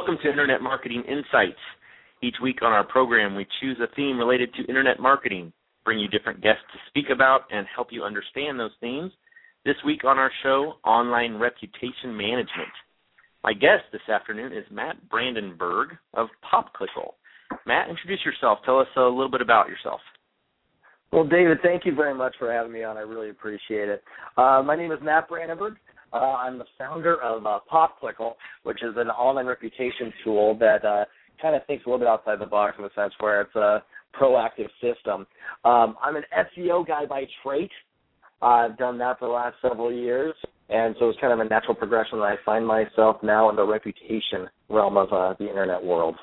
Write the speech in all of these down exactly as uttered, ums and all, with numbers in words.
Welcome to Internet Marketing Insights. Each week on our program, we choose a theme related to Internet marketing, bring you different guests to speak about, and help you understand those themes. This week on our show, Online Reputation Management. My guest this afternoon is Matt Brandenburg of PopClickle. Matt, introduce yourself. Tell us a little bit about yourself. Well, David, thank you very much for having me on. I really appreciate it. Uh, my name is Matt Brandenburg. Uh, I'm the founder of uh, PopClickle, which is an online reputation tool that uh, kind of thinks a little bit outside the box in the sense where it's a proactive system. Um, I'm an S E O guy by trade. Uh, I've done that for the last several years, and so it's kind of a natural progression that I find myself now in the reputation realm of uh, the Internet world.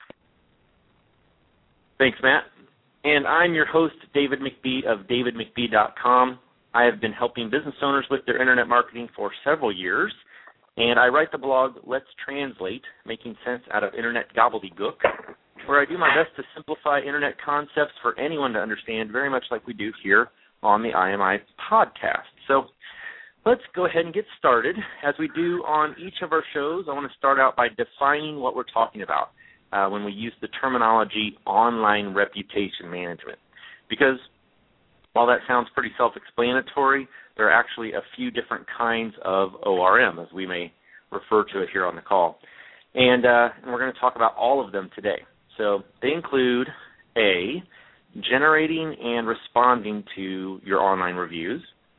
Thanks, Matt. And I'm your host, David McBee of david mcbee dot com. I have been helping business owners with their Internet marketing for several years, and I write the blog Let's Translate, Making Sense Out of Internet Gobbledygook, where I do my best to simplify Internet concepts for anyone to understand, very much like we do here on the I M I podcast. So let's go ahead and get started. As we do on each of our shows, I want to start out by defining what we're talking about uh, when we use the terminology online reputation management. Because while that sounds pretty self-explanatory, there are actually a few different kinds of O R M, as we may refer to it here on the call. And, uh, and we're going to talk about all of them today. So they include A, generating and responding to your online reviews,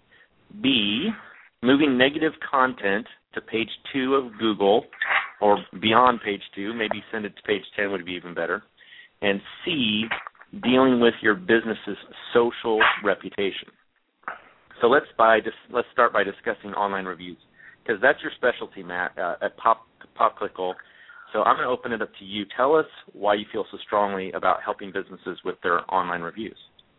B, moving negative content to page two of Google or beyond page two, maybe send it to page ten would be even better, and C, dealing with your business's social reputation. So let's by let's start by discussing online reviews, because that's your specialty, Matt, uh, at Pop PopClickle. So I'm going to open it up to you. Tell us why you feel so strongly about helping businesses with their online reviews.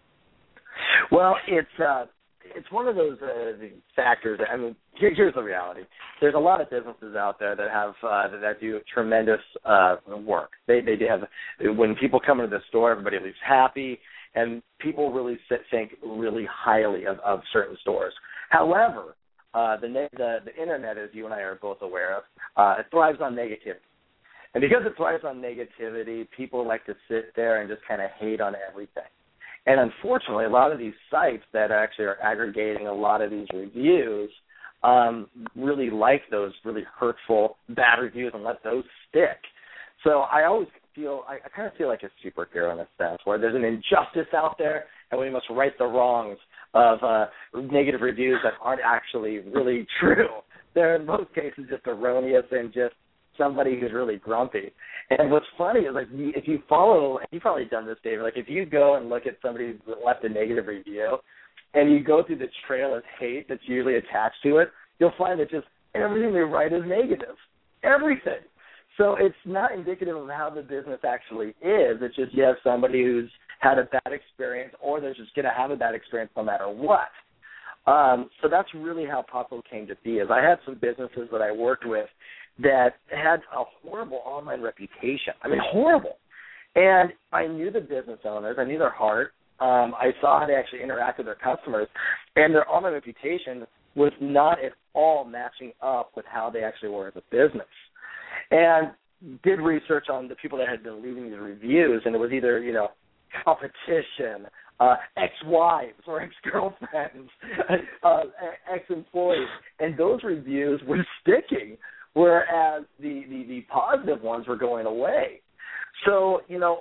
Well, it's uh, it's one of those uh, factors. I mean, here, here's the reality. There's a lot of businesses out there that have uh, that do tremendous uh, work. They they have when people come into the store, everybody leaves happy, and people really sit, think really highly of, of certain stores. However, uh, the, the the internet, as you and I are both aware of, uh, it thrives on negativity. And because it thrives on negativity, people like to sit there and just kind of hate on everything. And unfortunately, a lot of these sites that actually are aggregating a lot of these reviews um, really like those really hurtful, bad reviews and let those stick. So I always feel, I, I kind of feel like a superhero in a sense, where there's an injustice out there and we must right the wrongs of uh, negative reviews that aren't actually really true. They're in most cases just erroneous and just somebody who's really grumpy. And what's funny is, like, if you follow, you've probably done this, David, like if you go and look at somebody who left a negative review and you go through the trail of hate that's usually attached to it, you'll find that just everything they write is negative. Everything. So it's not indicative of how the business actually is. It's just you have somebody who's had a bad experience, or they're just going to have a bad experience no matter what. Um, so that's really how PopClickle came to be. Is I had some businesses that I worked with that had a horrible online reputation. I mean, horrible. And I knew the business owners. I knew their heart. Um, I saw how they actually interact with their customers, and their online reputation was not at all matching up with how they actually were as a business. And did research on the people that had been leaving these reviews, and it was either, you know, competition, uh, ex-wives or ex-girlfriends, uh, ex-employees, and those reviews were sticking, whereas the, the, the positive ones were going away. So, you know,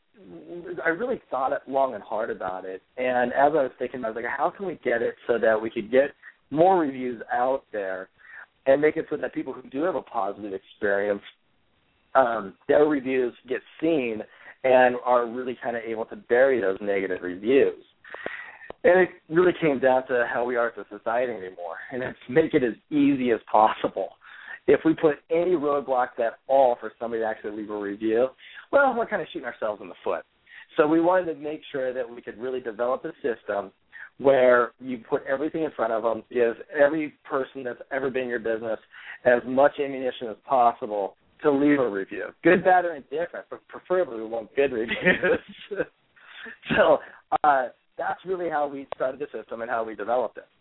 I really thought it long and hard about it, and as I was thinking, I was like, how can we get it so that we could get more reviews out there and make it so that people who do have a positive experience, um, their reviews get seen and are really kind of able to bury those negative reviews. And it really came down to how we are as a society anymore, and it's make it as easy as possible. If we put any roadblocks at all for somebody to actually leave a review, well, we're kind of shooting ourselves in the foot. So we wanted to make sure that we could really develop a system where you put everything in front of them, give every person that's ever been in your business as much ammunition as possible to leave a review. Good, bad, or indifferent, but preferably we want good reviews. so uh, that's really how we started the system and how we developed it.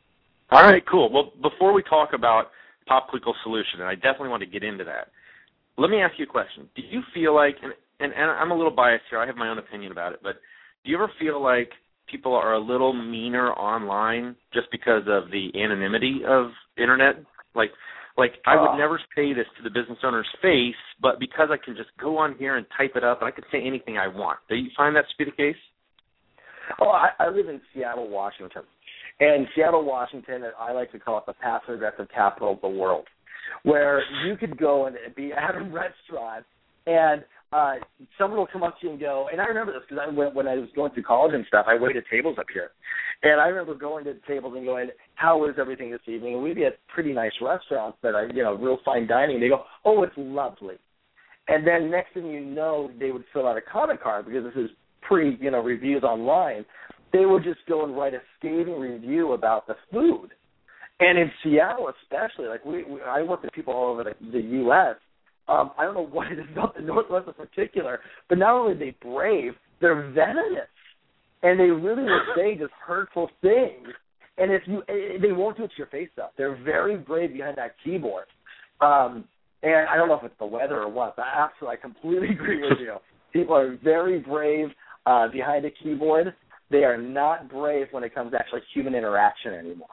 All right, cool. Well, before we talk about PopClickle solution, and I definitely want to get into that, let me ask you a question. Do you feel like, and, and, and I'm a little biased here, I have my own opinion about it, but do you ever feel like people are a little meaner online just because of the anonymity of the internet? Like, like I would never say this to the business owner's face, but because I can just go on here and type it up, and I can say anything I want. Do you find that to be the case? Oh, I, I live in Seattle, Washington. And Seattle, Washington, I like to call it the passive-aggressive capital of the world, where you could go and be at a restaurant and uh, someone will come up to you and go, and I remember this because I went, when I was going through college and stuff, I waited tables up here. And I remember going to tables and going, how was everything this evening? And we'd be at pretty nice restaurants that are, you know, real fine dining. And they go, oh, it's lovely. And then next thing you know, they would fill out a comment card because this is pre, you know, reviews online. They would just go and write a scathing review about the food. And in Seattle especially, like we, we I work with people all over the, the U S Um, I don't know what it is about the Northwest in particular, but not only are they brave, they're venomous. And they really will say just hurtful things. And if you, they won't do it to your face, though. They're very brave behind that keyboard. Um, and I don't know if it's the weather or what, but absolutely, I completely agree with you. People are very brave uh, behind a keyboard. They are not brave when it comes to actually human interaction anymore.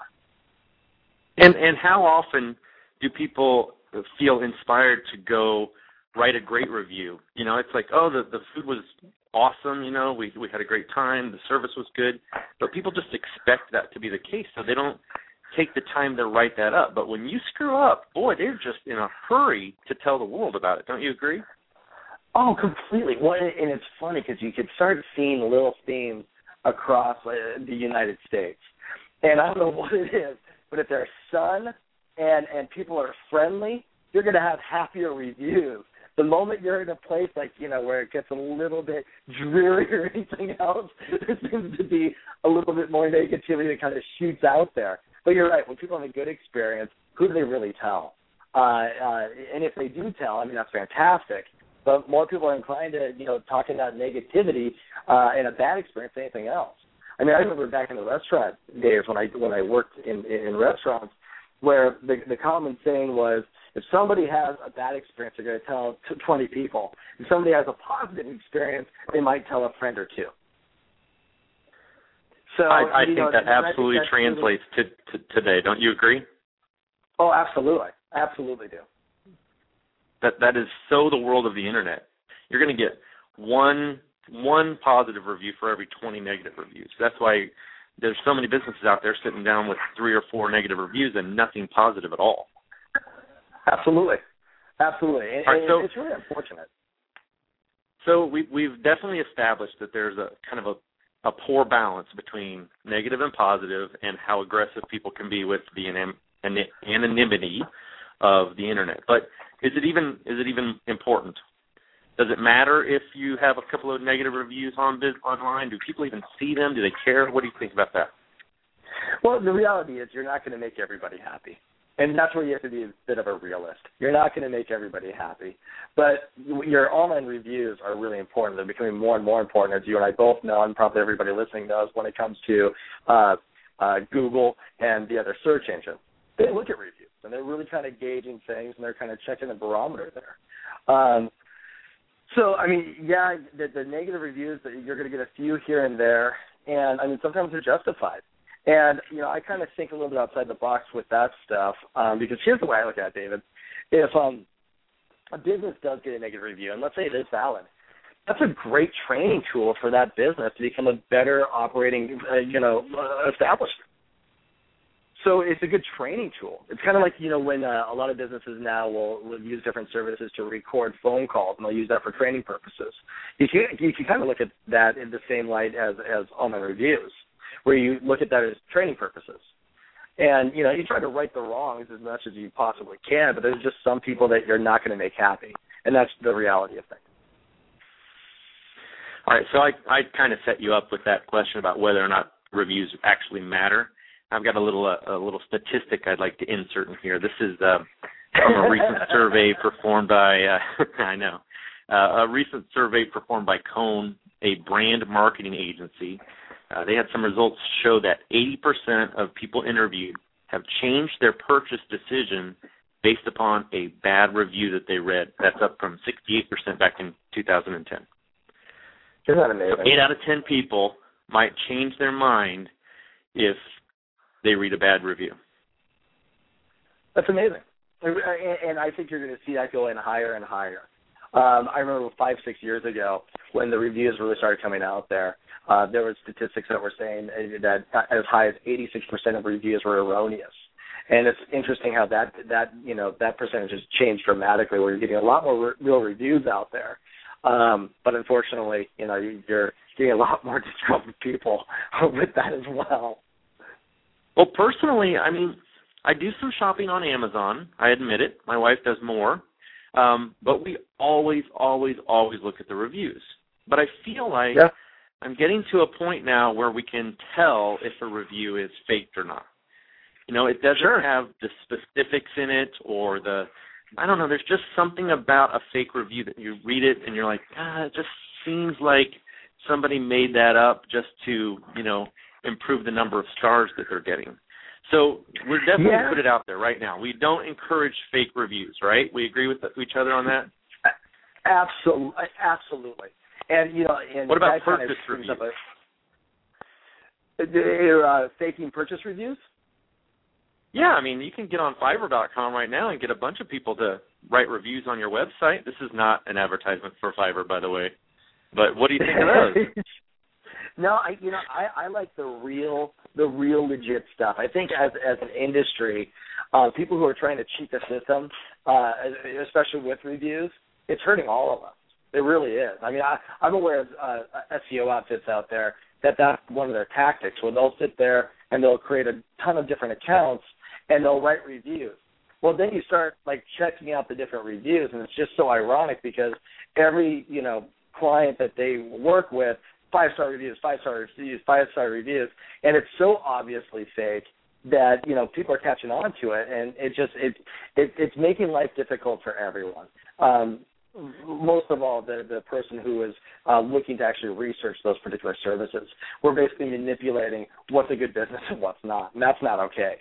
And and how often do people feel inspired to go write a great review? You know, it's like, oh, the, the food was awesome, you know, we we had a great time, the service was good, but people just expect that to be the case, so they don't take the time to write that up. But when you screw up, boy, they're just in a hurry to tell the world about it. Don't you agree? Oh, completely. Well, and it's funny because you could start seeing little themes across uh, the United States. And I don't know what it is, but if there's sun and, and people are friendly, you're going to have happier reviews. The moment you're in a place like, you know, where it gets a little bit dreary or anything else, there seems to be a little bit more negativity that kind of shoots out there. But you're right. When people have a good experience, who do they really tell? Uh, uh, and if they do tell, I mean, that's fantastic. But more people are inclined to, you know, talk about negativity uh, and a bad experience than anything else. I mean, I remember back in the restaurant days when I when I worked in, in restaurants, where the, the common saying was, if somebody has a bad experience, they're going to tell twenty people. If somebody has a positive experience, they might tell a friend or two. So I, I think know, that absolutely think translates to, to today. Don't you agree? Oh, absolutely. Absolutely do. That that is so the world of the internet. You're going to get one one positive review for every twenty negative reviews. That's why there's so many businesses out there sitting down with three or four negative reviews and nothing positive at all. Absolutely. Absolutely. And, right, so, it's really unfortunate. So we, we've definitely established that there's a kind of a, a poor balance between negative and positive and how aggressive people can be with the anonymity of the internet. But is it even is it even important? Does it matter if you have a couple of negative reviews on online? Do people even see them? Do they care? What do you think about that? Well, the reality is you're not going to make everybody happy. And that's where you have to be a bit of a realist. You're not going to make everybody happy. But your online reviews are really important. They're becoming more and more important, as you and I both know, and probably everybody listening knows, when it comes to uh, uh, Google and the other search engine. They look at reviews, and they're really kind of gauging things, and they're kind of checking the barometer there. Um, so, I mean, yeah, the, the negative reviews, you're going to get a few here and there, and, I mean, sometimes they're justified. And, you know, I kind of think a little bit outside the box with that stuff um, because here's the way I look at it, David. If um, a business does get a negative review, and let's say it is valid, that's a great training tool for that business to become a better operating, uh, you know, uh, establishment. So it's a good training tool. It's kind of like, you know, when uh, a lot of businesses now will, will use different services to record phone calls, and they'll use that for training purposes. You can, you can kind of look at that in the same light as, as online reviews, where you look at that as training purposes. And, you know, you try to right the wrongs as much as you possibly can, but there's just some people that you're not going to make happy, and that's the reality of things. All right, so I, I kind of set you up with that question about whether or not reviews actually matter. I've got a little uh, a little statistic I'd like to insert in here. This is uh, from a recent survey performed by, uh, I know, uh, a recent survey performed by Cone, a brand marketing agency. Uh, they had some results show that eighty percent of people interviewed have changed their purchase decision based upon a bad review that they read. That's up from sixty-eight percent back in two thousand ten. Isn't that amazing? So eight out of ten people might change their mind if they read a bad review. That's amazing. And I think you're going to see that going higher and higher. Um, I remember five, six years ago when the reviews really started coming out there, uh, there were statistics that were saying that as high as eighty-six percent of reviews were erroneous. And it's interesting how that, that you know, that percentage has changed dramatically where you're getting a lot more re- real reviews out there. Um, but unfortunately, you know, you're getting a lot more disgruntled people with that as well. Well, personally, I mean, I do some shopping on Amazon. I admit it. My wife does more. Um, but we always, always, always look at the reviews. But I feel like yeah. I'm getting to a point now where we can tell if a review is faked or not. You know, it doesn't sure. have the specifics in it or the, I don't know, there's just something about a fake review that you read it and you're like, ah, it just seems like somebody made that up just to, you know, improve the number of stars that they're getting. So we're definitely yeah. put it out there right now. We don't encourage fake reviews, right? We agree with each other on that? Absolutely. Absolutely. And, you know, and what about that purchase kind of reviews? They're uh, faking purchase reviews? Yeah, I mean, you can get on Fiverr dot com right now and get a bunch of people to write reviews on your website. This is not an advertisement for Fiverr, by the way. But what do you think of those? No, I you know I, I like the real the real legit stuff. I think as as an industry, uh, people who are trying to cheat the system, uh, especially with reviews, it's hurting all of us. It really is. I mean, I, I'm aware of uh, S E O outfits out there that that's one of their tactics, where they'll sit there and they'll create a ton of different accounts and they'll write reviews. Well, then you start like checking out the different reviews, and it's just so ironic because every you know client that they work with. Five-star reviews, five-star reviews, five-star reviews, and it's so obviously fake that, you know, people are catching on to it, and it just, it, it it's making life difficult for everyone. Um, most of all, the, the person who is uh, looking to actually research those particular services. We're basically manipulating what's a good business and what's not, and that's not okay.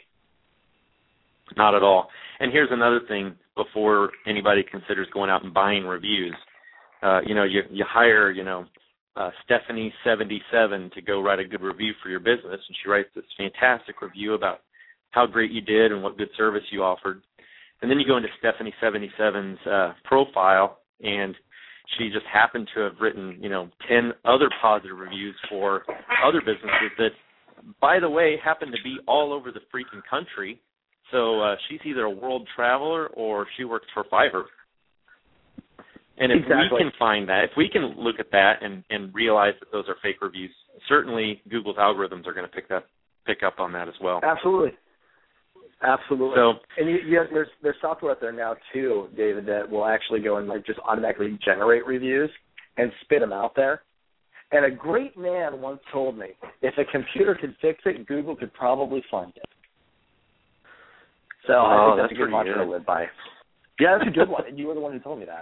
Not at all. And here's another thing before anybody considers going out and buying reviews. Uh, you know, you, you hire, you know, Uh, Stephanie seventy-seven to go write a good review for your business, and she writes this fantastic review about how great you did and what good service you offered. And then you go into Stephanie seventy-seven's uh, profile, and she just happened to have written, you know, ten other positive reviews for other businesses that, by the way, happen to be all over the freaking country. So uh, she's either a world traveler or she works for Fiverr. And if exactly. we can find that, if we can look at that and, and realize that those are fake reviews, certainly Google's algorithms are going to pick up pick up on that as well. Absolutely, absolutely. So, and you, you have, there's there's software out there now too, David, that will actually go and like just automatically generate reviews and spit them out there. And a great man once told me, if a computer could fix it, Google could probably find it. So oh, I think that's, that's a good mantra to live by. Yeah, that's a good one. And you were the one who told me that.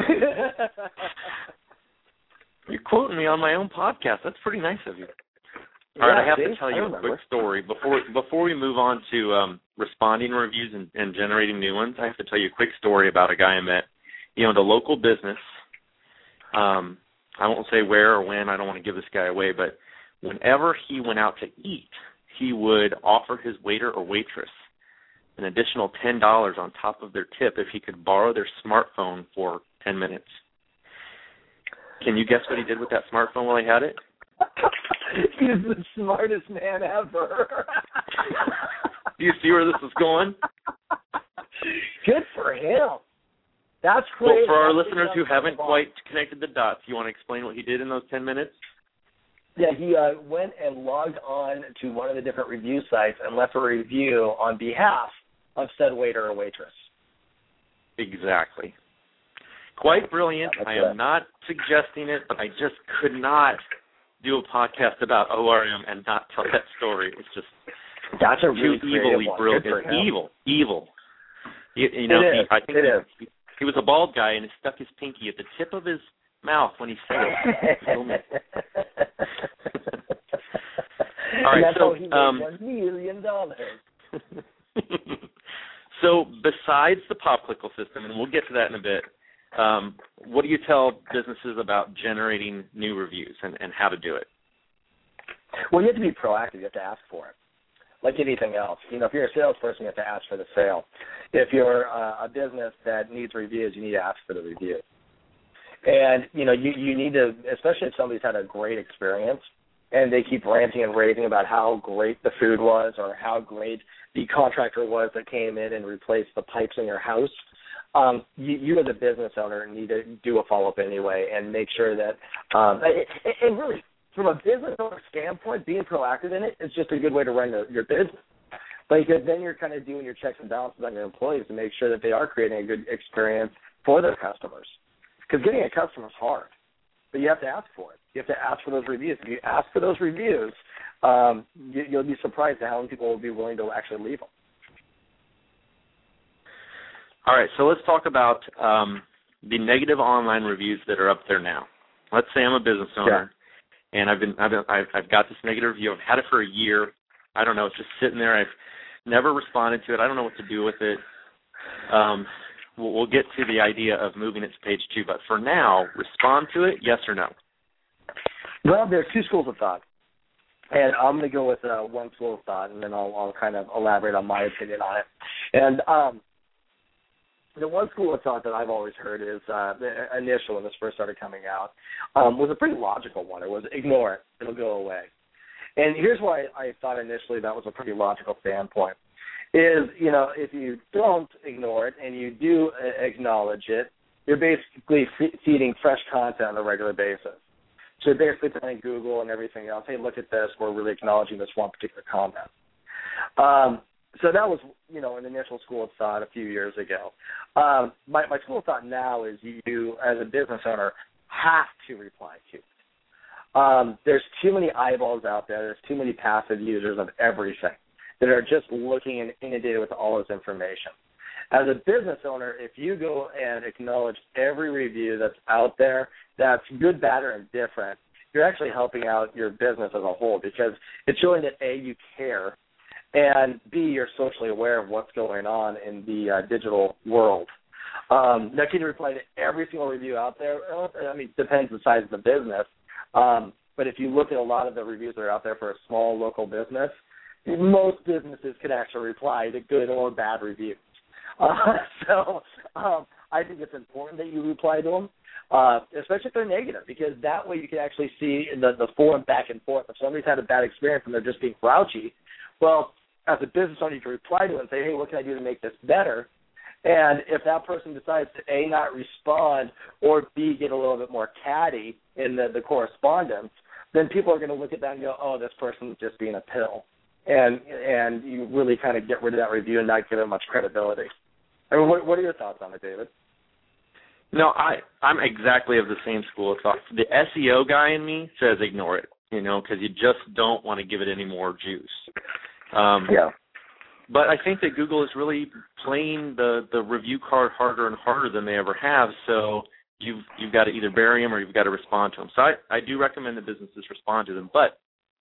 You're quoting me on my own podcast. That's pretty nice of you. All yeah, right, I have see? to tell you a quick story before before we move on to um, responding to reviews and, and generating new ones. I have to tell you a quick story about a guy I met. He owned a local business. Um, I won't say where or when. I don't want to give this guy away, but whenever he went out to eat, he would offer his waiter or waitress an additional ten dollars on top of their tip if he could borrow their smartphone for ten minutes. Can you guess what he did with that smartphone while he had it? He's the smartest man ever. Do you see where this is going? Good for him. That's great. Well, for our That's listeners who haven't quite connected the dots, you want to explain what he did in those ten minutes? Yeah, he uh, went and logged on to one of the different review sites and left a review on behalf of said waiter or waitress. Exactly. Quite brilliant. Yeah, I am it. not suggesting it, but I just could not do a podcast about O R M and not tell that story. It's just That's a really too evilly one. brilliant. It's him. evil. Evil. You, you know, it he, is. I think it he, is. he was a bald guy and he stuck his pinky at the tip of his mouth when he said it. All right, and that's so how he made um, one million dollars. So besides the PopClickle system, and we'll get to that in a bit, um, what do you tell businesses about generating new reviews and, and how to do it? Well, you have to be proactive. You have to ask for it. Like anything else. You know, if you're a salesperson, you have to ask for the sale. If you're uh, a business that needs reviews, you need to ask for the review. And, you know, you, you need to, especially if somebody's had a great experience and they keep ranting and raving about how great the food was or how great the contractor was that came in and replaced the pipes in your house, um, you, you as a business owner need to do a follow-up anyway and make sure that, um, and really, from a business owner standpoint, being proactive in it is just a good way to run your, your business. Because then you're kind of doing your checks and balances on your employees to make sure that they are creating a good experience for their customers. Because getting a customer is hard, but you have to ask for it. You have to ask for those reviews. If you ask for those reviews, um, you, you'll be surprised at how many people will be willing to actually leave them. All right, so let's talk about um, the negative online reviews that are up there now. Let's say I'm a business owner. Yeah. And I've been, I've been, I've, I've got this negative review. I've had it for a year. I don't know. It's just sitting there. I've never responded to it. I don't know what to do with it. Um, we'll, we'll get to the idea of moving it to page two. But for now, respond to it, yes or no? Well, there's two schools of thought. And I'm going to go with uh, one school of thought, and then I'll, I'll kind of elaborate on my opinion on it. And um, the one school of thought that I've always heard is uh, the initial when this first started coming out um, was a pretty logical one. It was ignore it; it'll go away. And here's why I thought initially that was a pretty logical standpoint: is you know if you don't ignore it and you do acknowledge it, you're basically f- feeding fresh content on a regular basis. So you're basically telling Google and everything else, hey, look at this. We're really acknowledging this one particular comment. Um, So that was, you know, an initial school of thought a few years ago. Um, my, my school of thought now is you, as a business owner, have to reply to it. Um, there's too many eyeballs out there. There's too many passive users of everything that are just looking and inundated with all this information. As a business owner, if you go and acknowledge every review that's out there, that's good, bad, or indifferent, you're actually helping out your business as a whole because it's showing that, A, you care, and B, you're socially aware of what's going on in the uh, digital world. Um, now, can you reply to every single review out there? Well, I mean, it depends on the size of the business. Um, but if you look at a lot of the reviews that are out there for a small local business, most businesses can actually reply to good or bad reviews. Uh, so um, I think it's important that you reply to them, uh, especially if they're negative, because that way you can actually see the, the forum back and forth. If somebody's had a bad experience and they're just being grouchy, well, as a business owner, you can reply to it and say, hey, what can I do to make this better? And if that person decides to, A, not respond, or B, get a little bit more catty in the, the correspondence, then people are going to look at that and go, oh, this person's just being a pill. And and you really kind of get rid of that review and not give it much credibility. I mean, what, what are your thoughts on it, David? No, I, I'm exactly of the same school of thought. The S E O guy in me says ignore it, you know, because you just don't want to give it any more juice. Um, yeah. But I think that Google is really playing the, the review card harder and harder than they ever have, so you've, you've got to either bury them or you've got to respond to them. So I, I do recommend that businesses respond to them, but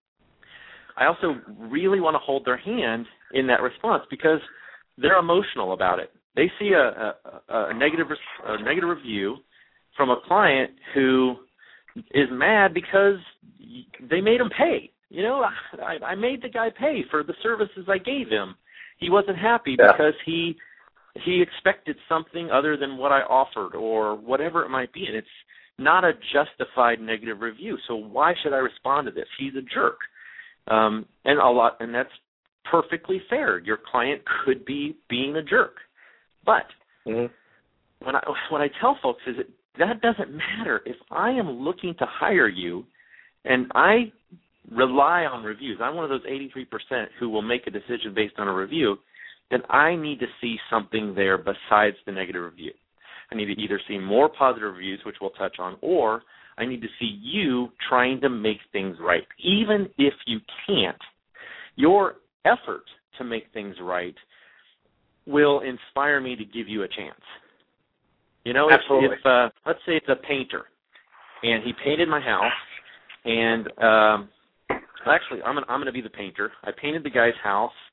I also really want to hold their hand in that response because they're emotional about it. They see a, a, a negative a negative review from a client who is mad because they made him pay. You know, I, I made the guy pay for the services I gave him. He wasn't happy yeah. because he he expected something other than what I offered or whatever it might be, and it's not a justified negative review. So why should I respond to this? He's a jerk, um, and a lot, and that's perfectly fair. Your client could be being a jerk, but mm-hmm. when I what I tell folks is that that doesn't matter. If I am looking to hire you, and I rely on reviews, I'm one of those eighty-three percent who will make a decision based on a review, then I need to see something there besides the negative review. I need to either see more positive reviews, which we'll touch on, or I need to see you trying to make things right. Even if you can't, your effort to make things right will inspire me to give you a chance. You know, Absolutely. if, if uh, let's say it's a painter, and he painted my house, and um, actually, I'm, an, I'm going to be the painter. I painted the guy's house,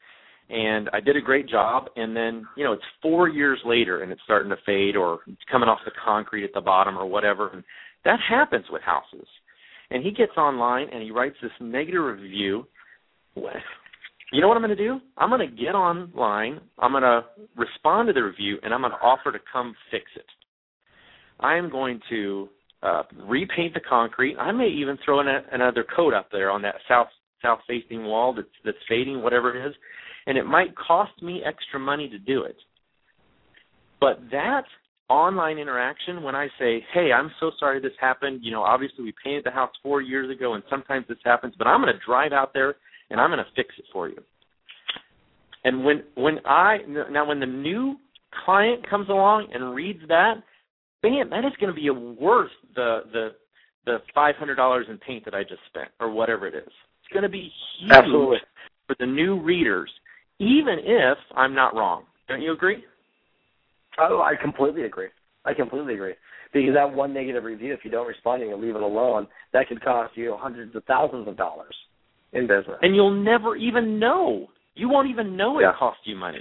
and I did a great job, and then, you know, it's four years later, and it's starting to fade or it's coming off the concrete at the bottom or whatever, and that happens with houses. And he gets online, and he writes this negative review. You know what I'm going to do? I'm going to get online, I'm going to respond to the review, and I'm going to offer to come fix it. I am going to uh, repaint the concrete. I may even throw in a, another coat up there on that south south-facing wall that's, that's fading, whatever it is, and it might cost me extra money to do it. But that online interaction, when I say, hey, I'm so sorry this happened, you know, obviously we painted the house four years ago, and sometimes this happens, but I'm going to drive out there, and I'm going to fix it for you. And when when I now when the new client comes along and reads that, bam, that is going to be worth the the the five hundred dollars in paint that I just spent or whatever it is. It's going to be huge Absolutely. for the new readers, even if I'm not wrong. Don't you agree? Oh, I completely agree. I completely agree. Because that one negative review, if you don't respond and you leave it alone, that could cost you hundreds of thousands of dollars in business. And you'll never even know. You won't even know it yeah. cost you money.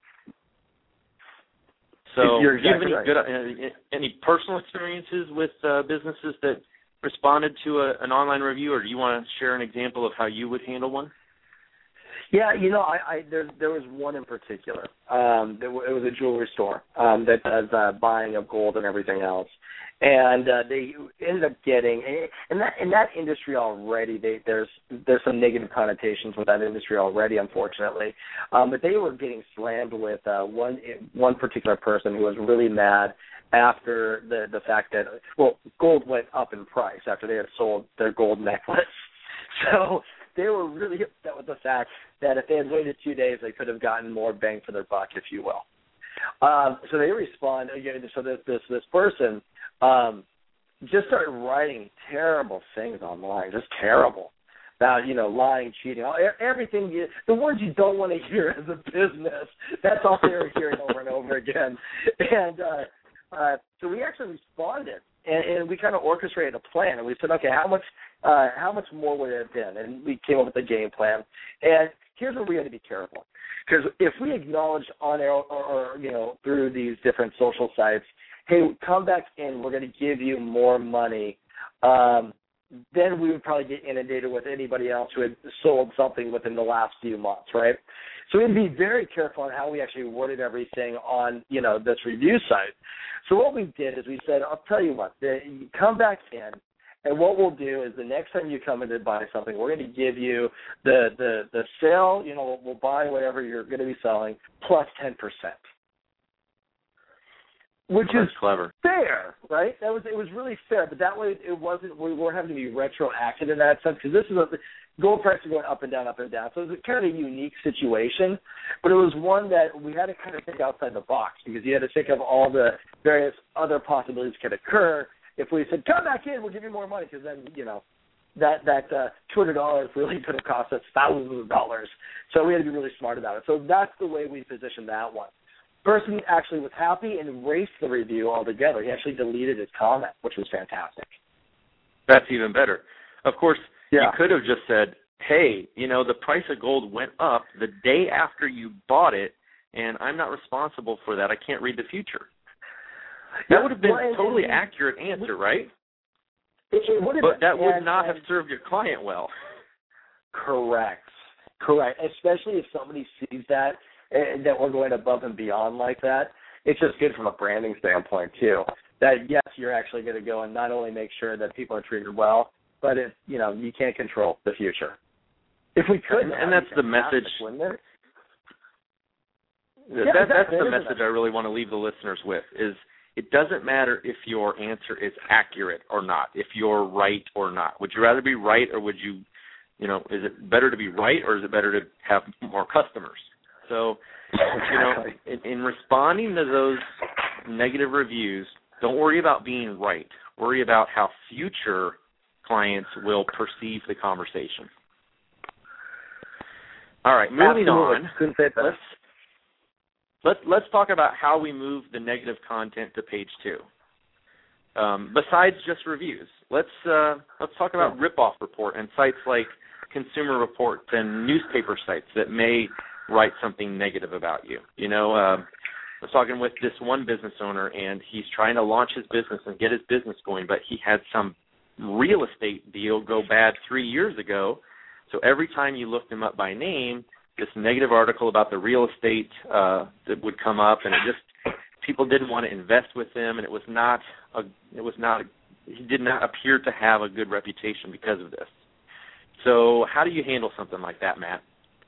So, You're do you have exactly any right. good, uh, any personal experiences with uh, businesses that responded to a, an online review, or do you want to share an example of how you would handle one? Yeah, you know, I, I there there was one in particular. Um, there, it was a jewelry store um, that does uh, buying of gold and everything else, and uh, they ended up getting and that in that industry already. They, there's there's some negative connotations with that industry already, unfortunately. Um, but they were getting slammed with uh, one one particular person who was really mad after the the fact that well, gold went up in price after they had sold their gold necklace. So they were really upset with the fact that if they had waited two days, they could have gotten more bang for their buck, if you will. Um, so they respond. Again, so this this, this person um, just started writing terrible things online, just terrible about you know lying, cheating, all, everything. You, the words you don't want to hear as a business. That's all they were hearing over and over again. And uh, uh, so we actually responded. And, and we kind of orchestrated a plan, and we said, okay, how much, uh, how much more would it have been? And we came up with a game plan. And here's where we had to be careful, because if we acknowledge on air or, or you know through these different social sites, hey, come back in, we're going to give you more money, um, then we would probably get inundated with anybody else who had sold something within the last few months, right? So we'd be very careful on how we actually worded everything on, you know, this review site. So what we did is we said, I'll tell you what, the, you come back in, and what we'll do is the next time you come in to buy something, we're going to give you the, the, the sale, you know, we'll buy whatever you're going to be selling, plus ten percent. Which oh, is clever. Fair, right? That was it was really fair, but that way it wasn't. We weren't having to be retroactive in that sense, because this is a gold prices are going up and down, up and down. So it was kind of a unique situation, but it was one that we had to kind of think outside the box, because you had to think of all the various other possibilities that could occur. If we said come back in, we'll give you more money, because then you know that that uh, two hundred dollars really could have cost us thousands of dollars. So we had to be really smart about it. So that's the way we positioned that one. Person actually was happy and erased the review altogether. He actually deleted his comment, which was fantastic. That's even better. Of course, yeah. You could have just said, hey, you know, the price of gold went up the day after you bought it, and I'm not responsible for that. I can't read the future. That yeah, would have been well, a totally and, accurate answer, right? It, it would have but been, that would and, not and, have served your client well. Correct. Correct. Especially if somebody sees that, and that we're going above and beyond like that. It's just good from a branding standpoint, too. That, yes, you're actually going to go and not only make sure that people are treated well, but, it, you know, you can't control the future. If we could. And, and that's the message. That, yeah, that, that's the message I really want to leave the listeners with, is it doesn't matter if your answer is accurate or not, if you're right or not. Would you rather be right, or would you, you know, is it better to be right, or is it better to have more customers? So, you know, in, in responding to those negative reviews, don't worry about being right. Worry about how future clients will perceive the conversation. All right, moving Absolutely. on. Let's, let's let's talk about how we move the negative content to page two. Um, besides just reviews, let's uh, let's talk about Ripoff Report and sites like Consumer Reports and newspaper sites that may write something negative about you. You know, uh, I was talking with this one business owner, and he's trying to launch his business and get his business going, but he had some real estate deal go bad three years ago. So every time you looked him up by name, this negative article about the real estate uh, that would come up, and it just people didn't want to invest with him, and it was not a, it was not a, he did not appear to have a good reputation because of this. So how do you handle something like that, Matt?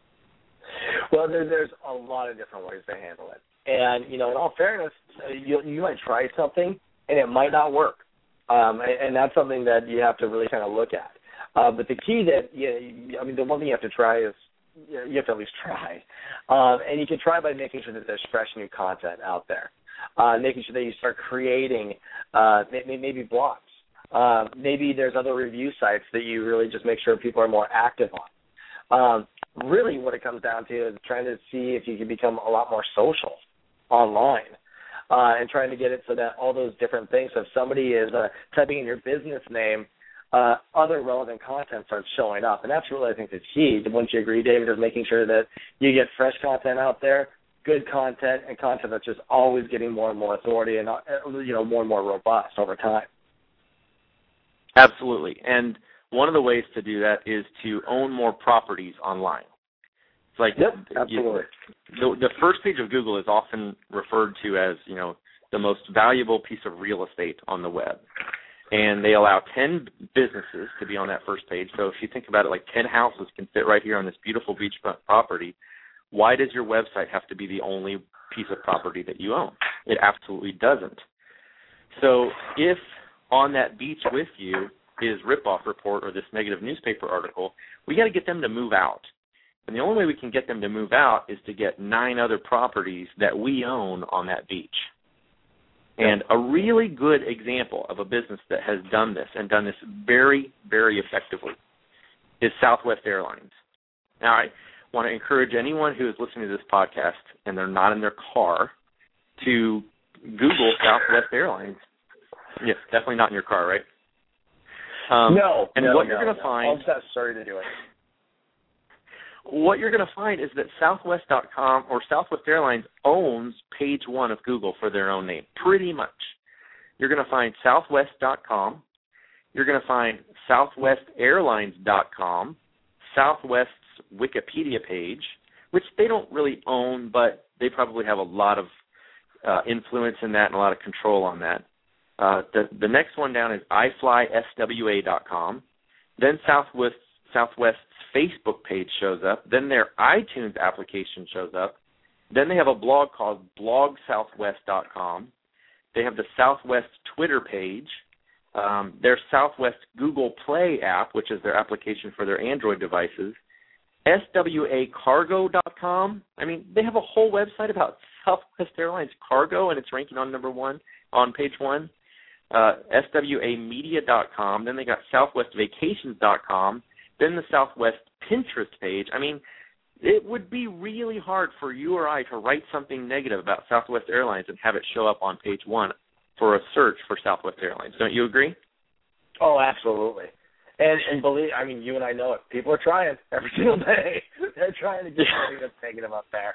Well, there, there's a lot of different ways to handle it, and you know, in all fairness, you you might try something and it might not work, um, and, and that's something that you have to really kind of look at. Uh, but the key that you, I mean, the one thing you have to try is you have to at least try. Um, and you can try by making sure that there's fresh new content out there, uh, making sure that you start creating uh, maybe, maybe blogs. Uh, maybe there's other review sites that you really just make sure people are more active on. Um, really what it comes down to is trying to see if you can become a lot more social online uh, and trying to get it so that all those different things, so if somebody is uh, typing in your business name, Uh, other relevant content starts showing up. And that's really, I think, the key. Wouldn't you agree, David, is making sure that you get fresh content out there, good content, and content that's just always getting more and more authority and, uh, you know, more and more robust over time. Absolutely. And one of the ways to do that is to own more properties online. It's like yep, absolutely. You, the, the first page of Google is often referred to as, you know, the most valuable piece of real estate on the web. And they allow ten businesses to be on that first page. So if you think about it, like ten houses can fit right here on this beautiful beachfront property. Why does your website have to be the only piece of property that you own? It absolutely doesn't. So if on that beach with you is Ripoff Report or this negative newspaper article, we got to get them to move out. And the only way we can get them to move out is to get nine other properties that we own on that beach. And a really good example of a business that has done this and done this very, very effectively is Southwest Airlines. Now, I want to encourage anyone who is listening to this podcast and they're not in their car to Google Southwest Airlines. Yes, definitely not in your car, right? Um, no. And no, what no, you're going to no. find... I'm just sorry to do it. What you're going to find is that Southwest dot com or Southwest Airlines owns page one of Google for their own name, pretty much. You're going to find Southwest dot com. You're going to find Southwest Airlines dot com, Southwest's Wikipedia page, which they don't really own, but they probably have a lot of uh, influence in that and a lot of control on that. Uh, the, the next one down is I fly S W A dot com. Then Southwest Southwest's Facebook page shows up. Then their iTunes application shows up. Then they have a blog called blog southwest dot com. They have the Southwest Twitter page. Um, their Southwest Google Play app, which is their application for their Android devices. S W A cargo dot com. I mean, they have a whole website about Southwest Airlines cargo, and it's ranking on number one, on page one. Uh, S W A media dot com. Then they got Southwest vacations dot com. Then the Southwest Pinterest page. I mean, it would be really hard for you or I to write something negative about Southwest Airlines and have it show up on page one for a search for Southwest Airlines. Don't you agree? Oh, absolutely. And, and believe, I mean, you and I know it. People are trying every single day. They're trying to get something that's negative up there.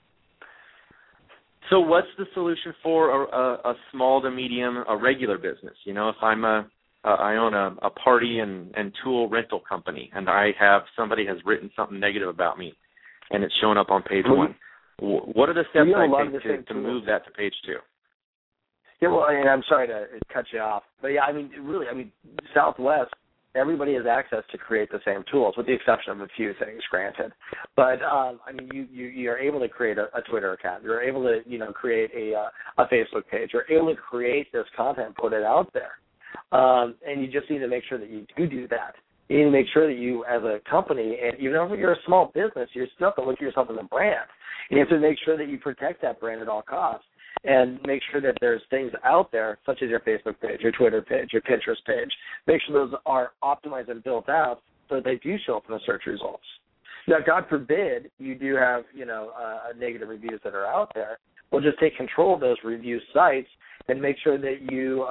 So what's the solution for a, a, a small to medium, a regular business? You know, if I'm a Uh, I own a, a party and, and tool rental company, and I have somebody has written something negative about me, and it's showing up on page well, one. What are the steps I take to, to tools. move that to page two? Yeah, well, and I'm sorry to cut you off, but yeah, I mean, really, I mean, Southwest, everybody has access to create the same tools, with the exception of a few things, granted. But um, I mean, you, you you're able to create a, a Twitter account. You're able to you know create a uh, a Facebook page. You're able to create this content, put it out there. Um, and you just need to make sure that you do do that. You need to make sure that you, as a company, and even if you're a small business, you still have to look at yourself as a brand. You have to make sure that you protect that brand at all costs and make sure that there's things out there, such as your Facebook page, your Twitter page, your Pinterest page. Make sure those are optimized and built out so that they do show up in the search results. Now, God forbid you do have, you know, uh, negative reviews that are out there. Well, just take control of those review sites and make sure that you uh,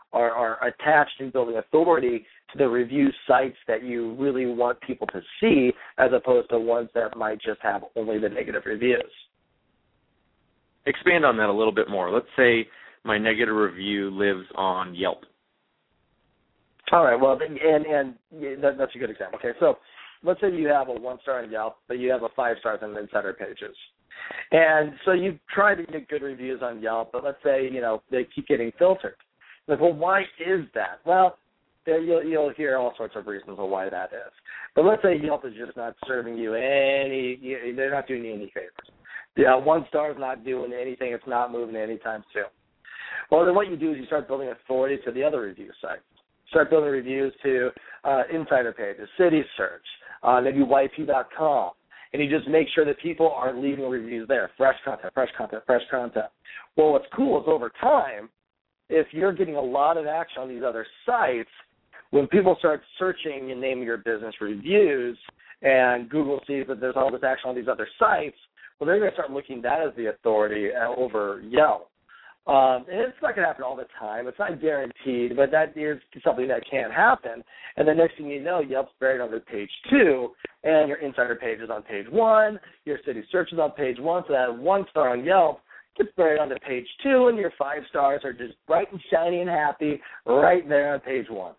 are, are attached in building authority to the review sites that you really want people to see, as opposed to ones that might just have only the negative reviews. Expand on that a little bit more. Let's say my negative review lives on Yelp. All right, well, and, and that, that's a good example. Okay, so let's say you have a one-star on Yelp, but you have a five-star on the Insider pages. And so you try to get good reviews on Yelp, but let's say, you know, they keep getting filtered. Like, well, why is that? Well, there you'll, you'll hear all sorts of reasons of why that is. But let's say Yelp is just not serving you any, they're not doing you any favors. The uh, one star is not doing anything. It's not moving anytime soon. Well, then what you do is you start building authority to the other review sites. Start building reviews to uh, Insider pages, City Search, uh, maybe Y P dot com, and you just make sure that people are leaving reviews there, fresh content, fresh content, fresh content. Well, what's cool is over time, if you're getting a lot of action on these other sites, when people start searching and naming your business reviews and Google sees that there's all this action on these other sites, well, they're going to start looking at that as the authority over Yelp. Um, and it's not going to happen all the time. It's not guaranteed, but that is something that can happen. And the next thing you know, Yelp's buried under page two, and your Insider page is on page one, your City Search is on page one, so that one star on Yelp gets buried onto page two, and your five stars are just bright and shiny and happy right there on page one.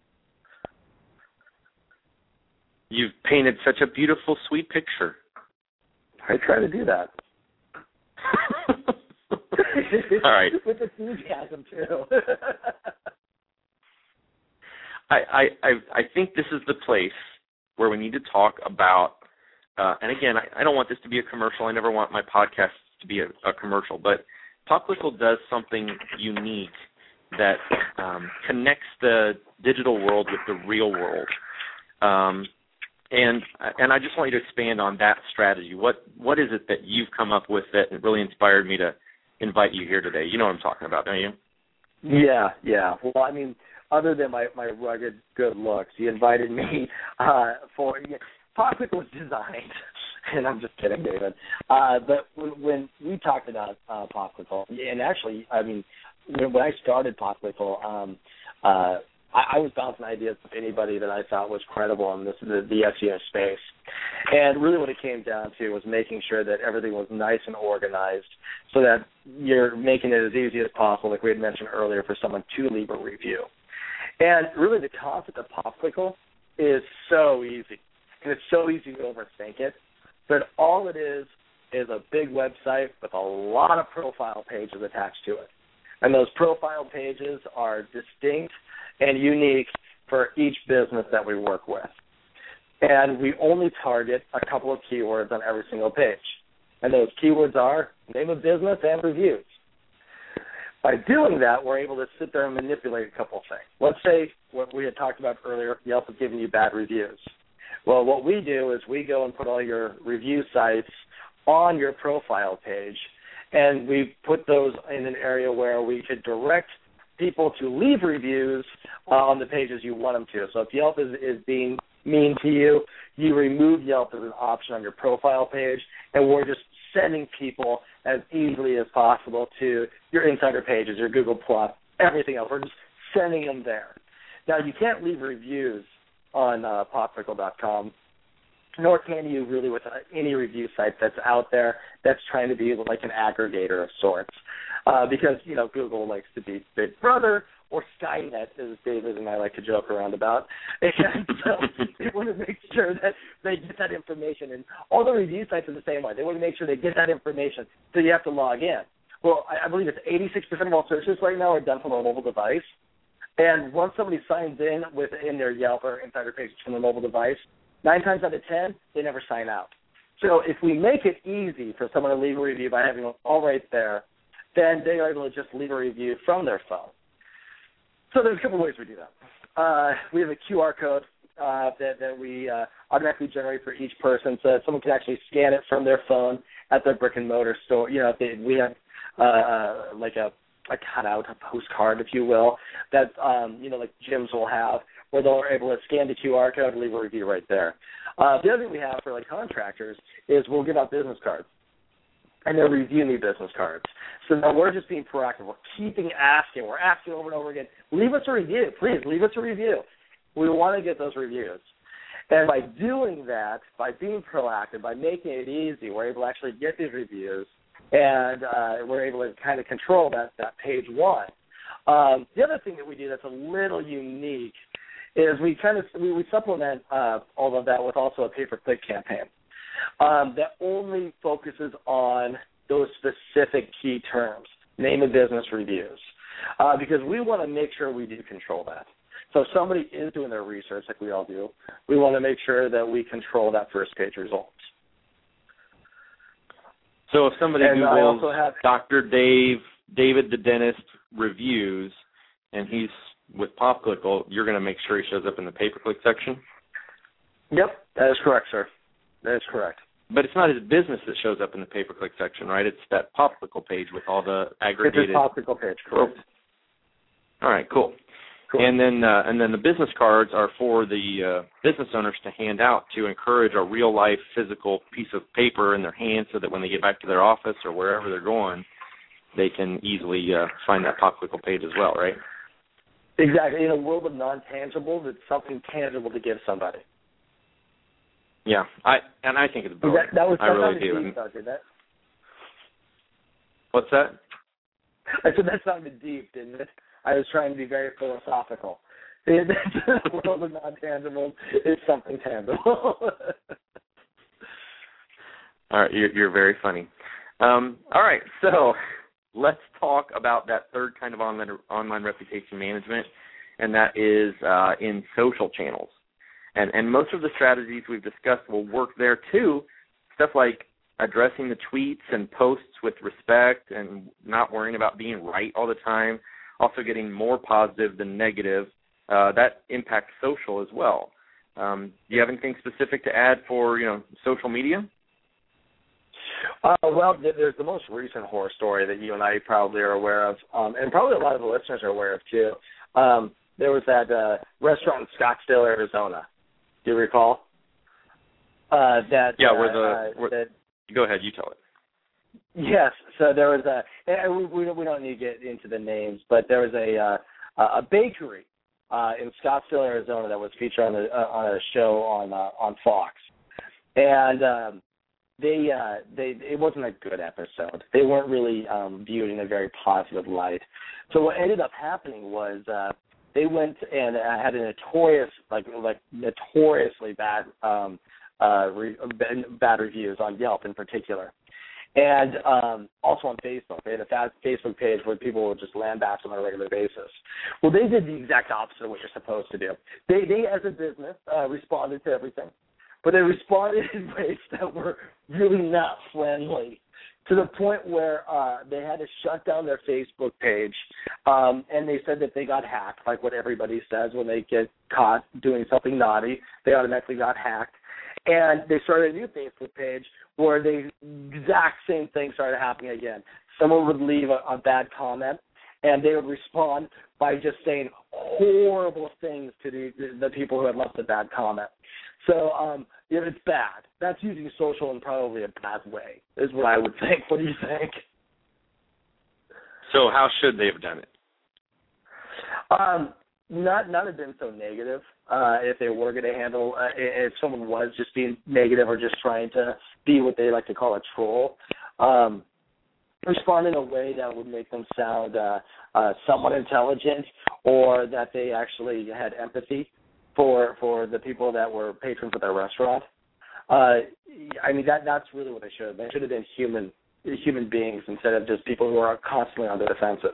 You've painted such a beautiful, sweet picture. I try to do that. All right. With enthusiasm, too. I, I, I I think this is the place where we need to talk about, uh, and again, I, I don't want this to be a commercial. I never want my podcast to be a, a commercial, but Popsicle does something unique that um, connects the digital world with the real world. Um, and and I just want you to expand on that strategy. What What is it that you've come up with that really inspired me to invite you here today? You know what I'm talking about, don't you? Yeah, yeah. Well, I mean, other than my, my rugged good looks, you invited me uh, for yeah, Popsicle was designed, and I'm just kidding, David. Uh, but when, when we talked about uh, Popsicle, and actually, I mean, when, when I started Popsicle, um, uh, I, I was bouncing ideas with anybody that I thought was credible in this the, the S E O space. And really what it came down to was making sure that everything was nice and organized so that you're making it as easy as possible, like we had mentioned earlier, for someone to leave a review. And really the concept of Popsicle is so easy. And it's so easy to overthink it. But all it is is a big website with a lot of profile pages attached to it. And those profile pages are distinct and unique for each business that we work with. And we only target a couple of keywords on every single page. And those keywords are name of business and reviews. By doing that, we're able to sit there and manipulate a couple of things. Let's say what we had talked about earlier, Yelp is giving you bad reviews. Well, what we do is we go and put all your review sites on your profile page, and we put those in an area where we could direct people to leave reviews uh, on the pages you want them to. So if Yelp is, is being mean to you, you remove Yelp as an option on your profile page, and we're just sending people as easily as possible to your Insider pages, your Google Plus, everything else. We're just sending them there. Now, you can't leave reviews on uh, popsicle dot com, nor can you really with any review site that's out there that's trying to be like an aggregator of sorts. Uh, because, you know, Google likes to be Big Brother or Skynet, as David and I like to joke around about. And so they want to make sure that they get that information. And all the review sites are the same way. They want to make sure they get that information, so you have to log in. Well, I, I believe it's eighty-six percent of all searches right now are done from a mobile device. And once somebody signs in within their Yelp or Insider page from a mobile device, nine times out of ten, they never sign out. So if we make it easy for someone to leave a review by having it all right there, then they are able to just leave a review from their phone. So there's a couple ways we do that. Uh, we have a Q R code uh, that, that we uh, automatically generate for each person so that someone can actually scan it from their phone at their brick and mortar store. You know, if they, we have uh, like a, a cutout, a postcard, if you will, that, um, you know, like gyms will have, where they're able to scan the Q R code and leave a review right there. Uh, the other thing we have for, like, contractors is we'll give out business cards. and they're reviewing the business cards. So now we're just being proactive. We're keeping asking. We're asking over and over again, leave us a review. Please, leave us a review. We want to get those reviews. And by doing that, by being proactive, by making it easy, we're able to actually get these reviews, and uh, we're able to kind of control that, that page one. Um, the other thing that we do that's a little unique is we kind of we, we supplement uh, all of that with also a pay-per-click campaign um, that only focuses on those specific key terms, name of business reviews, uh, because we want to make sure we do control that. So if somebody is doing their research, like we all do, we want to make sure that we control that first page results. So if somebody and Googles have, Doctor Dave, David the Dentist reviews, and he's with PopClickle, you're going to make sure he shows up in the pay-per-click section? Yep, that is correct, sir. That is correct. But it's not his business that shows up in the pay-per-click section, right? It's that PopClickle page with all the aggregated... It's his PopClickle page, correct. All right, cool. Cool. And then uh, and then the business cards are for the uh, business owners to hand out to encourage a real-life physical piece of paper in their hand so that when they get back to their office or wherever they're going, they can easily uh, find that PopClickle page as well, right? Exactly. In a world of non-tangibles, it's something tangible to give somebody. Yeah, I and I think it's brilliant. That, that was I really deep, do. And, Doctor, that. What's that? I said that sounded deep, didn't it? I was trying to be very philosophical. The world of non-tangibles is something tangible. All right, you're, you're very funny. Um, all right, so let's talk about that third kind of online, online reputation management, and that is uh, in social channels. And, and most of the strategies we've discussed will work there too, stuff like addressing the tweets and posts with respect and not worrying about being right all the time, also getting more positive than negative. Uh, that impacts social as well. Um, do you have anything specific to add for, you know, social media? Uh, well, there's the most recent horror story that you and I probably are aware of, um, and probably a lot of the listeners are aware of too. Um, there was that uh, restaurant in Scottsdale, Arizona. Do you recall? Uh, that yeah, where uh, the where, that, go ahead, you tell it. Yes, so there was a, and we, we don't need to get into the names, but there was a uh, a bakery uh, in Scottsdale, Arizona that was featured on a, uh, on a show on uh, on Fox, and um, they uh, they it wasn't a good episode. They weren't really um, viewed in a very positive light. So what ended up happening was uh, they went and uh, had a notorious like like notoriously bad um, uh, re- bad reviews on Yelp in particular. And um, also on Facebook. They had a fast Facebook page where people would just lambaste them on a regular basis. Well, they did the exact opposite of what you're supposed to do. They, they as a business, uh, responded to everything. But they responded in ways that were really not friendly, to the point where uh, they had to shut down their Facebook page. Um, and they said that they got hacked, like what everybody says when they get caught doing something naughty. They automatically got hacked. And they started a new Facebook page where the exact same thing started happening again. Someone would leave a, a bad comment, and they would respond by just saying horrible things to the, the, the people who had left the bad comment. So um, yeah, it's bad. That's using social in probably a bad way, is what I would think. What do you think? So how should they have done it? Um, not not have been so negative. Uh, if they were going to handle, uh, if someone was just being negative or just trying to be what they like to call a troll, um, respond in a way that would make them sound uh, uh, somewhat intelligent, or that they actually had empathy for for the people that were patrons of their restaurant. Uh, I mean, that that's really what they should have. They should have been human human beings instead of just people who are constantly on the defensive.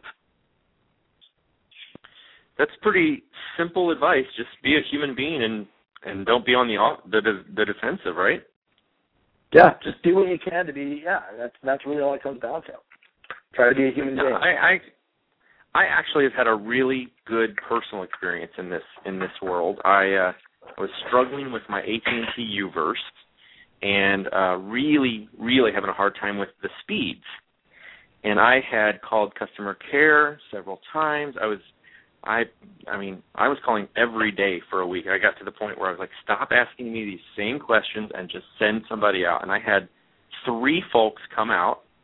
That's pretty simple advice. Just be a human being and, and don't be on the the the defensive, right? Yeah, just do what you can to be. Yeah, that's that's really all it comes down to. Try to be a human being. I, I I actually have had a really good personal experience in this in this world. I uh, was struggling with my A T and T U-verse and uh, really really having a hard time with the speeds. And I had called customer care several times. I was I I mean, I was calling every day for a week. I got to the point where I was like, stop asking me these same questions and just send somebody out. And I had three folks come out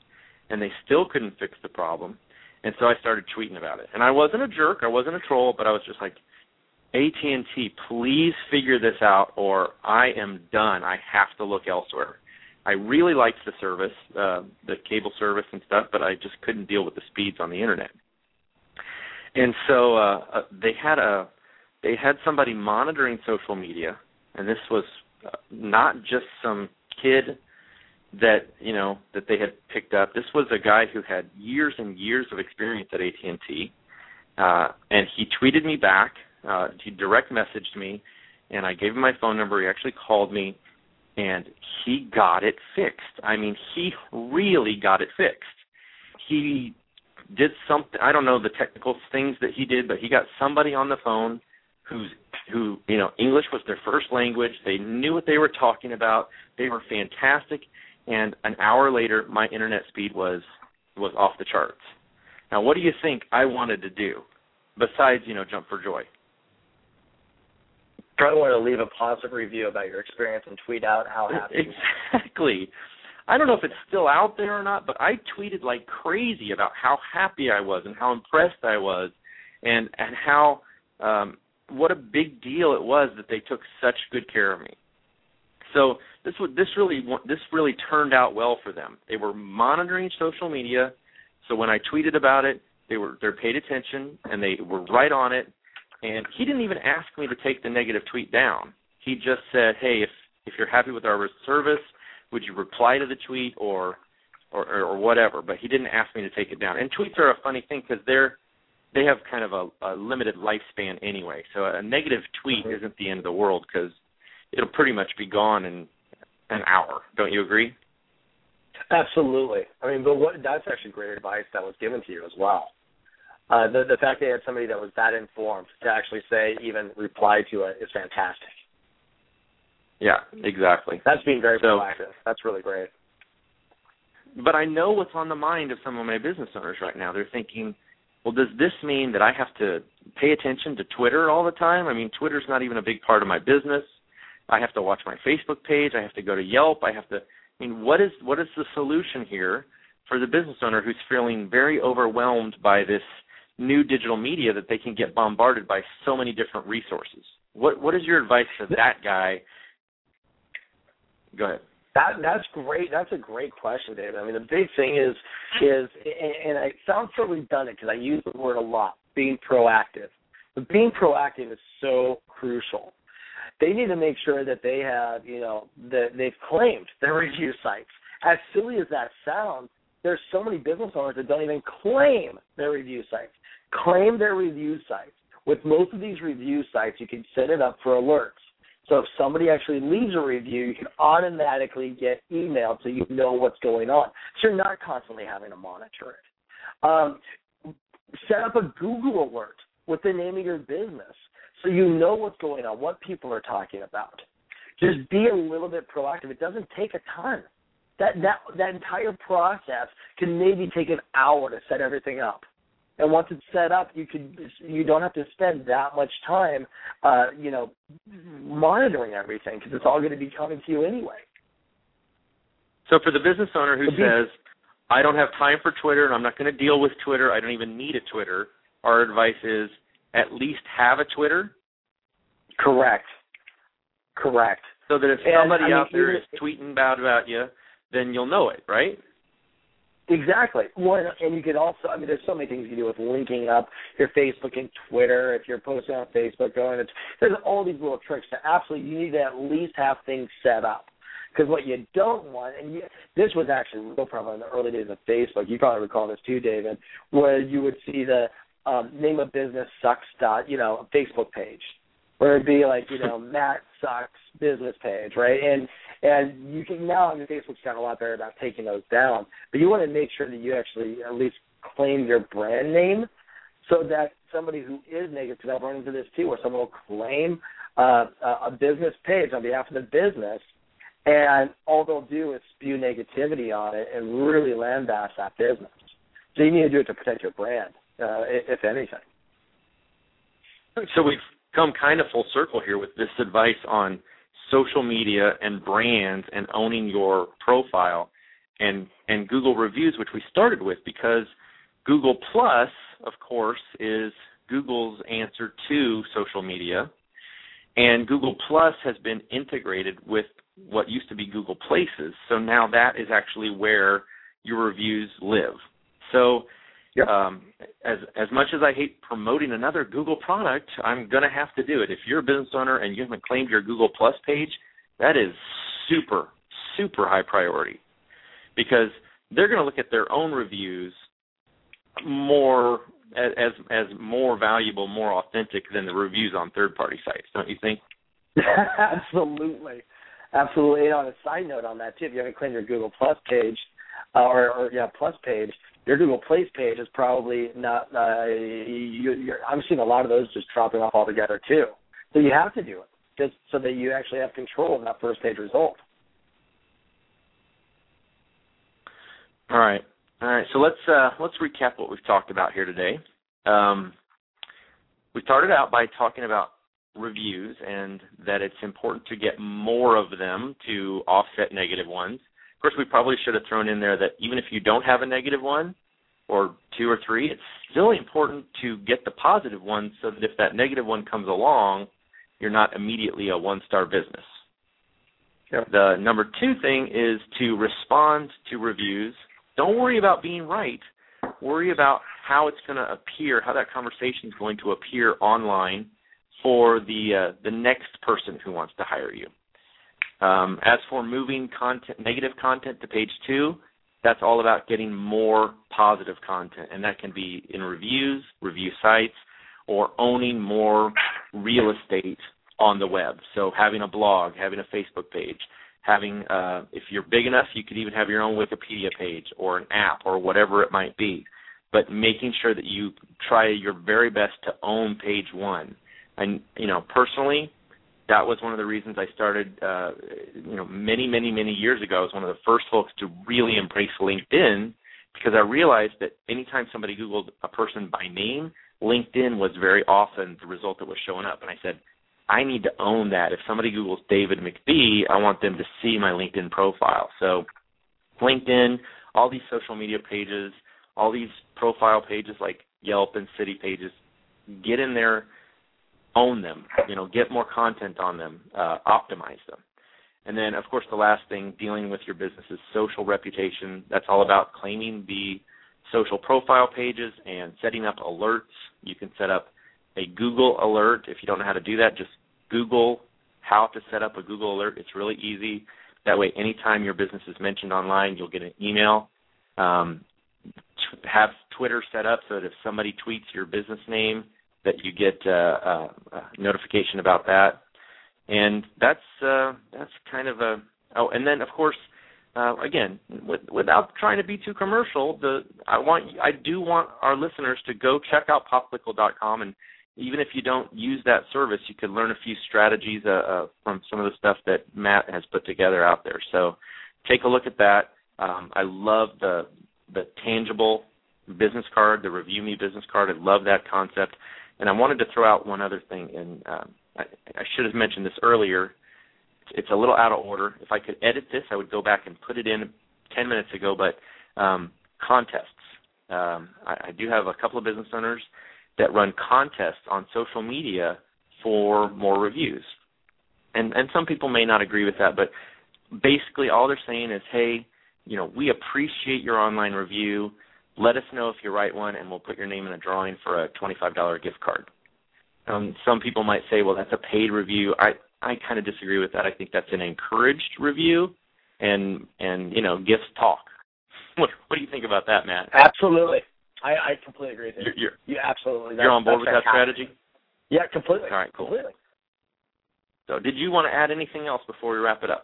and they still couldn't fix the problem. And so I started tweeting about it. And I wasn't a jerk. I wasn't a troll, but I was just like, A T and T, please figure this out or I am done. I have to look elsewhere. I really liked the service, uh, the cable service and stuff, but I just couldn't deal with the speeds on the Internet. And so uh, uh, they had a they had somebody monitoring social media, and this was uh, not just some kid that you know that they had picked up. This was a guy who had years and years of experience at A T and T, uh, and he tweeted me back. Uh, he direct messaged me, and I gave him my phone number. He actually called me, and he got it fixed. I mean, he really got it fixed. He did something, I don't know the technical things that he did, but he got somebody on the phone who's, who, you know, English was their first language. They knew what they were talking about. They were fantastic. And an hour later, my Internet speed was was off the charts. Now, what do you think I wanted to do besides, you know, jump for joy? Probably want to leave a positive review about your experience and tweet out how happy you were. Exactly. I don't know if it's still out there or not, but I tweeted like crazy about how happy I was and how impressed I was, and and how um, what a big deal it was that they took such good care of me. So this would this really this really turned out well for them. They were monitoring social media, so when I tweeted about it, they were they paid attention and they were right on it. And he didn't even ask me to take the negative tweet down. He just said, "Hey, if if you're happy with our service, would you reply to the tweet or, or or whatever?" But he didn't ask me to take it down. And tweets are a funny thing because they're they have kind of a, a limited lifespan anyway. So a negative tweet mm-hmm. isn't the end of the world because it'll pretty much be gone in an hour. Don't you agree? Absolutely. I mean, but what, that's actually great advice that was given to you as well. Uh, the the fact that you had somebody that was that informed to actually say, even reply to it is fantastic. Yeah, exactly. That's being very so, proactive. That's really great. But I know what's on the mind of some of my business owners right now. They're thinking, well, does this mean that I have to pay attention to Twitter all the time? I mean, Twitter's not even a big part of my business. I have to watch my Facebook page. I have to go to Yelp. I have to, I mean, what is what is the solution here for the business owner who's feeling very overwhelmed by this new digital media that they can get bombarded by so many different resources? What What is your advice to that guy? Go ahead. That that's great. That's a great question, David. I mean, the big thing is is, and, and it sounds so redundant because I use the word a lot, being proactive. But being proactive is so crucial. They need to make sure that they have, you know, that they've claimed their review sites. As silly as that sounds, there's so many business owners that don't even claim their review sites. Claim their review sites. With most of these review sites, you can set it up for alerts. So if somebody actually leaves a review, you can automatically get emailed so you know what's going on. So you're not constantly having to monitor it. Um, set up a Google alert with the name of your business so you know what's going on, what people are talking about. Just be a little bit proactive. It doesn't take a ton. That that that entire process can maybe take an hour to set everything up. And once it's set up, you could you don't have to spend that much time, uh, you know, monitoring everything because it's all going to be coming to you anyway. So for the business owner who says, "I don't have time for Twitter, and I'm not going to deal with Twitter. I don't even need a Twitter," our advice is at least have a Twitter. Correct. Correct. So that if somebody and, I mean, out there is tweeting bad about you, then you'll know it, right? Exactly. Well, and you could also, I mean, there's so many things you can do with linking up your Facebook and Twitter. If you're posting on Facebook, going, it's, there's all these little tricks. To absolutely, you need to at least have things set up. Because what you don't want, and you, this was actually real prevalent in the early days of Facebook. You probably recall this too, David, where you would see the um, name of business sucks dot, you know, Facebook page, where it'd be like, you know, Matt Sucks business page, right? And and you can now, I mean, Facebook's gotten a lot better about taking those down, but you want to make sure that you actually at least claim your brand name so that somebody who is negative, because I've run into this too, where someone will claim uh, a business page on behalf of the business, and all they'll do is spew negativity on it and really lambast that business. So you need to do it to protect your brand, uh, if anything. So we've come kind of full circle here with this advice on social media and brands and owning your profile. and and Google reviews, which we started with, because Google Plus, of course, is Google's answer to social media, and Google Plus has been integrated with what used to be Google Places. So now that is actually where your reviews live. So yep. um, as as much as I hate promoting another Google product, I'm going to have to do it. If you're a business owner and you haven't claimed your Google Plus page, that is super, super high priority, because they're going to look at their own reviews more as as more valuable, more authentic than the reviews on third-party sites, don't you think? Absolutely. Absolutely. And on a side note on that, too, if you haven't claimed your Google Plus page, uh, or, or, yeah, Plus page, your Google Place page is probably not, uh, you, you're, I'm seeing a lot of those just dropping off altogether, too. So you have to do it, just so that you actually have control of that first page result. All right. All right, so let's uh, let's recap what we've talked about here today. Um, we started out by talking about reviews and that it's important to get more of them to offset negative ones. Of course, we probably should have thrown in there that even if you don't have a negative one or two or three, it's still important to get the positive ones so that if that negative one comes along, you're not immediately a one-star business. Yep. The number two thing is to respond to reviews. Don't worry about being right. Worry about how it's going to appear, how that conversation is going to appear online for the uh, the next person who wants to hire you. Um, as for moving content, negative content to page two, that's all about getting more positive content, and that can be in reviews, review sites, or owning more real estate on the web. So having a blog, having a Facebook page, having, uh, if you're big enough, you could even have your own Wikipedia page or an app or whatever it might be, but making sure that you try your very best to own page one. And, you know, personally, that was one of the reasons I started, uh, you know, many, many, many years ago. I was one of the first folks to really embrace LinkedIn, because I realized that anytime somebody Googled a person by name, LinkedIn was very often the result that was showing up. And I said, I need to own that. If somebody Googles David McBee, I want them to see my LinkedIn profile. So LinkedIn, all these social media pages, all these profile pages like Yelp and City pages, get in there, own them, you know, get more content on them, uh, optimize them. And then, of course, the last thing, dealing with your business's social reputation. That's all about claiming the social profile pages and setting up alerts. You can set up a Google alert. If you don't know how to do that, just Google how to set up a Google alert. It's really easy. That way, anytime your business is mentioned online, you'll get an email. Um, t- have Twitter set up so that if somebody tweets your business name, that you get uh, uh, a notification about that. And that's uh, that's kind of a oh, and then of course, uh, again, with, without trying to be too commercial, the I want I do want our listeners to go check out popclickle dot com, and even if you don't use that service, you can learn a few strategies uh, uh, from some of the stuff that Matt has put together out there. So take a look at that. Um, I love the the tangible business card, the Review Me business card. I love that concept. And I wanted to throw out one other thing, and um, I, I should have mentioned this earlier. It's a little out of order. If I could edit this, I would go back and put it in ten minutes ago, but um, contests. Um, I, I do have a couple of business owners that run contests on social media for more reviews. And, and some people may not agree with that, but basically all they're saying is, hey, you know, we appreciate your online review. Let us know if you write one, and we'll put your name in a drawing for a twenty-five dollars gift card. Um, some people might say, well, that's a paid review. I, I kind of disagree with that. I think that's an encouraged review, and, and you know, gifts talk. What, what do you think about that, Matt? Absolutely. I, I completely agree with you. You're, you're, you absolutely. You're on board with that strategy? Yeah, completely. All right, cool. Completely. So did you want to add anything else before we wrap it up?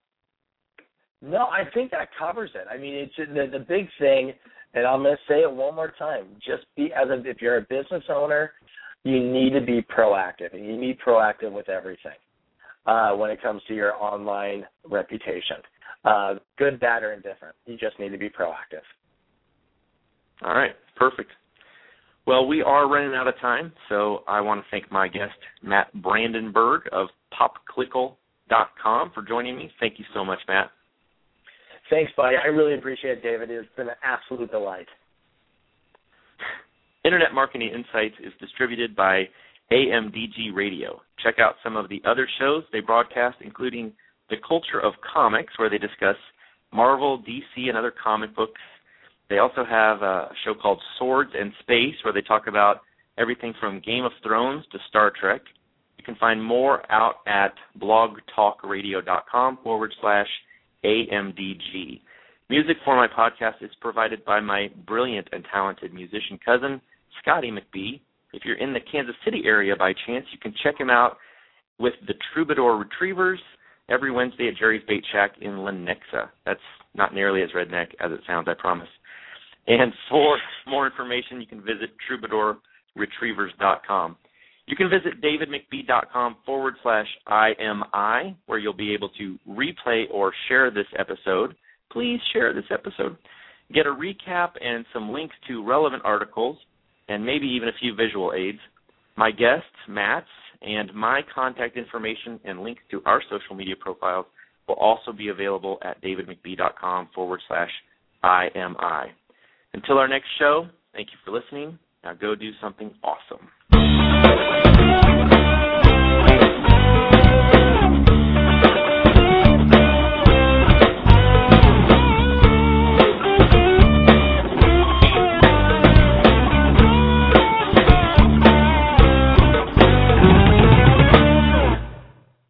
No, I think that covers it. I mean, it's the, the big thing, and I'm going to say it one more time. Just be, as a, if you're a business owner, you need to be proactive, and you need to be proactive with everything uh, when it comes to your online reputation. Uh, good, bad, or indifferent. You just need to be proactive. All right, perfect. Well, we are running out of time, so I want to thank my guest, Matt Brandenburg of pop clickle dot com, for joining me. Thank you so much, Matt. Thanks, buddy. I really appreciate it, David. It's been an absolute delight. Internet Marketing Insights is distributed by A M D G Radio. Check out some of the other shows they broadcast, including The Culture of Comics, where they discuss Marvel, D C, and other comic books. They also have a show called Swords and Space, where they talk about everything from Game of Thrones to Star Trek. You can find more out at blogtalkradio.com forward slash AMDG. Music for my podcast is provided by my brilliant and talented musician cousin, Scotty McBee. If you're in the Kansas City area by chance, you can check him out with the Troubadour Retrievers every Wednesday at Jerry's Bait Shack in Lenexa. That's not nearly as redneck as it sounds, I promise. And for more information, you can visit troubadour retrievers dot com. You can visit davidmcbee.com forward slash IMI, where you'll be able to replay or share this episode. Please share this episode. Get a recap and some links to relevant articles, and maybe even a few visual aids. My guests, Matt's, and my contact information and links to our social media profiles will also be available at davidmcbee.com forward slash IMI. Until our next show, thank you for listening. Now go do something awesome.